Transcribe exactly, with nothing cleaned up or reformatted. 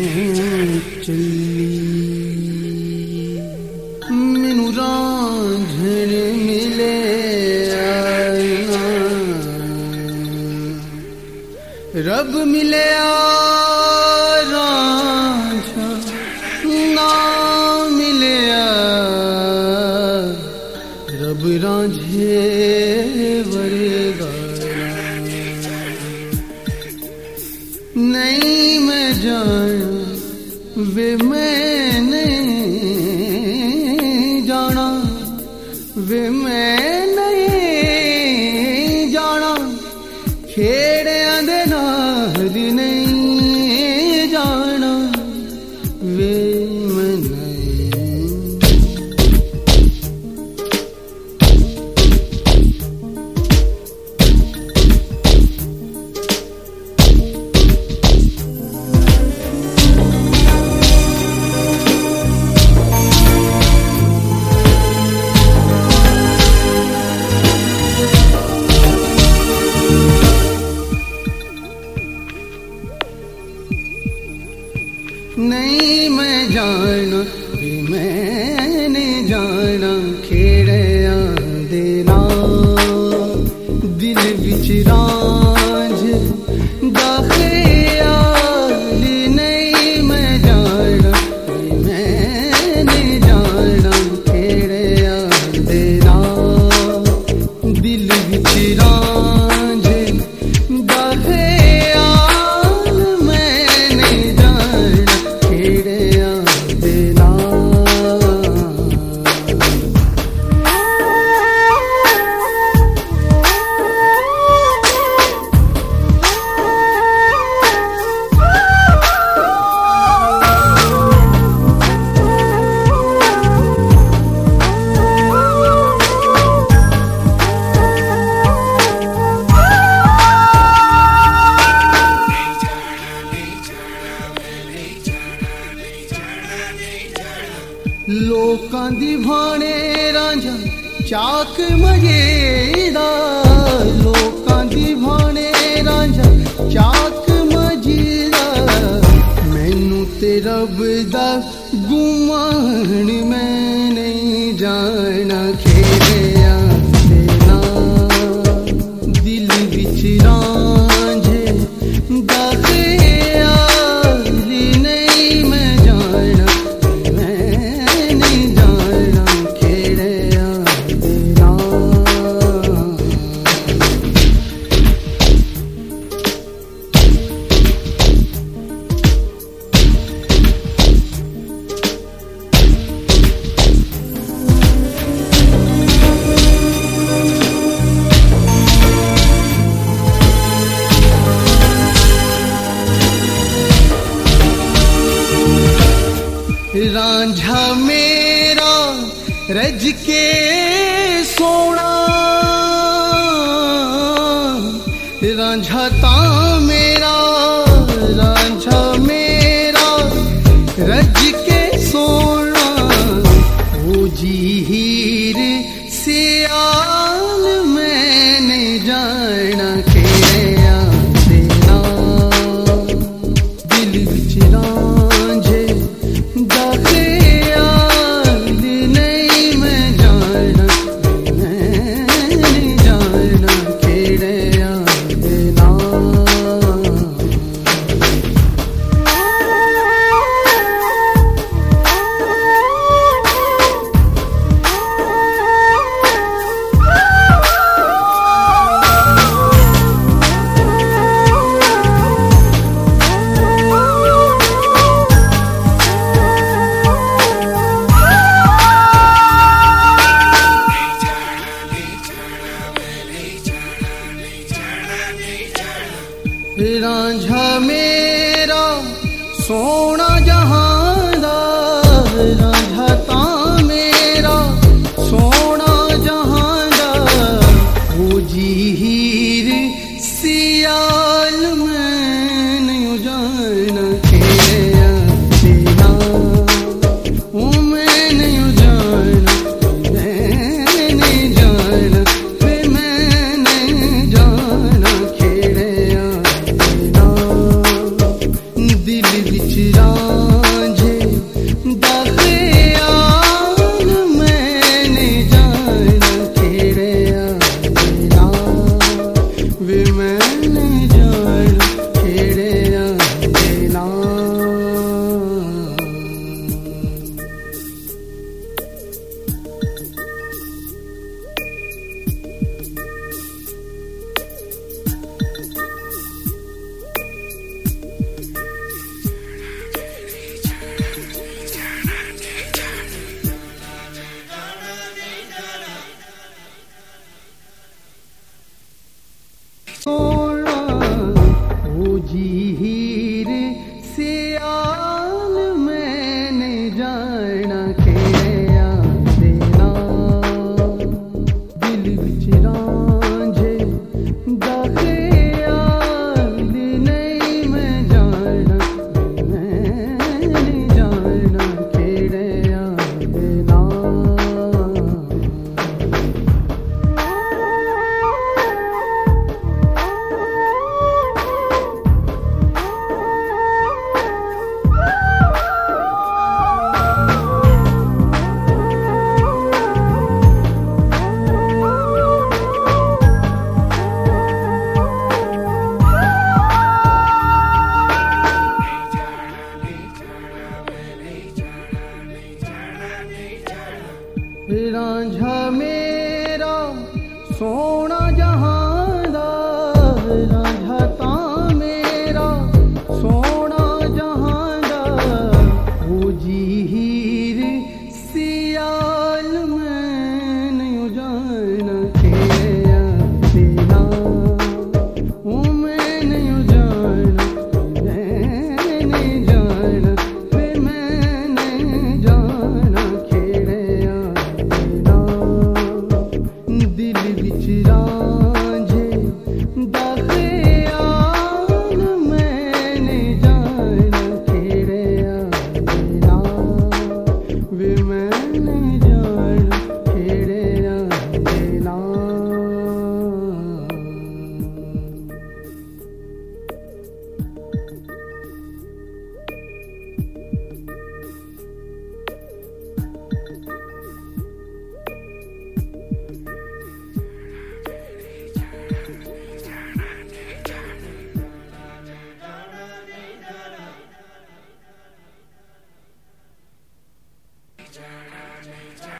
चली मैनू रांझण मिले रब मिले रांझा ना मिले रब रांझे वरेगा नहीं मैं जाना वे मैं नहीं जाना वे मैं नहीं जाना खेड़ियां दे नाल नहीं जाना वे मैं नहीं मैं जाना भी मैंने जाना खेड़ियां दे नाल दिल विच रांझ दा ख्याल नहीं मैं जाना भी मैंने जाना खेड़ियां दे नाल दिल विच रांझ दा ख्याल मैंने जाना खेड़ियां दे लोकां दी भाणे रांझा चाक मजेदा लोकां दी भाणे रांझा चाक मजेदा मैनू ते रब दा गुमान मैं नहीं जाना खेड़ियां दे नाल दिल विच रांझे दा ख्याल नहीं मैं जाना रांझा मेरा रज के सोना रांझा ता मेरा रांझा मेरा रज के सोना ओ जी हीर सियाल मैंने जाना खेड़ियां दे नाल दिल विच रांझे दा ख्याल नहीं मैं जाना मैंने जाना खेड़ियां दे नाल रांझा मेरा सोना जहां दा रांझा ता मेरा सोना जहां दा ओ जी हीर सियाल मैं नहीं जाना खेड़ियां दे नाल ओ मैं नहीं जाना मैंने जाना वे मैंने जाना खेड़ियां दिल विच